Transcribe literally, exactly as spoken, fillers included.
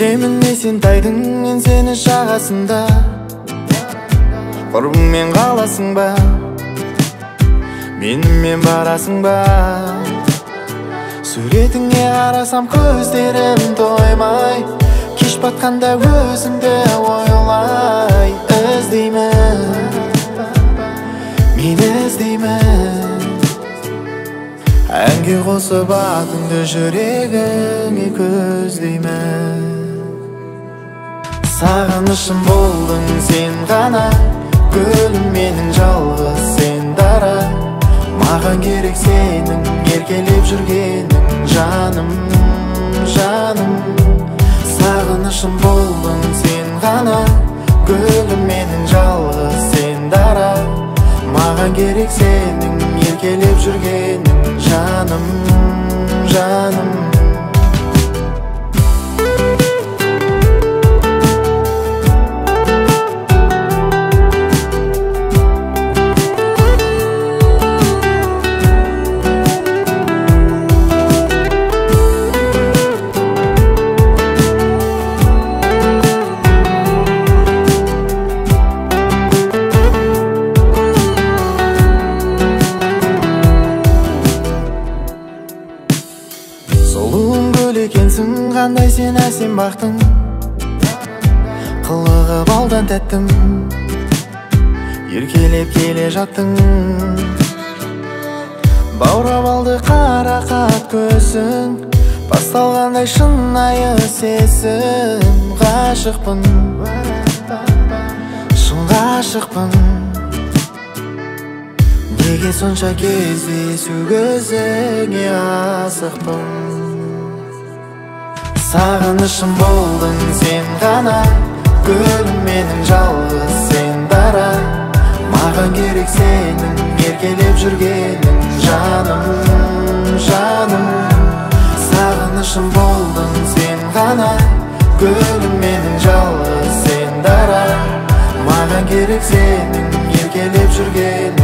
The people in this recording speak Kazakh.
Көремін не сен тайдың, мен сені жағасында. Құрбыңмен қаласың ба, менімен барасың ба? Суретіңе қарасам көздерім тоймай, кеш батқанда өзіңді ойлай. Іздеймін, мен іздеймін, әнге қосып атыңды жүрегіңе көздеймін. Сағынышым болдың сен ғана, гүлім менің жалғыз сен дара. Маған керек сенің еркелеп жүргенің, жаным, жаным. Сағынышым болдың сен ғана, гүлім менің жалғыз сен дара. Маған керек сенің еркелеп жүргенің, жаным, жаным. Сұлуың гүл екенсің, қандай сен әсем бақтың, қылығы балдан тәттім, еркелеп келе жаттың. Баурап алды қарақат көзің, басталғандай шынайы сезім. Ғашықпын, шын ғашықпын, неге сонша кездесу көзіңе асықпын. Сағынышым болдың сен ғана, гүлім менің жалғыз сен дара. Маған керек сенің еркелеп жүргенің, жаным, жаным. Сағынышым болдың сен ғана, гүлім менің жалғыз сен дара. Маған керек сенің еркелеп жүргенің,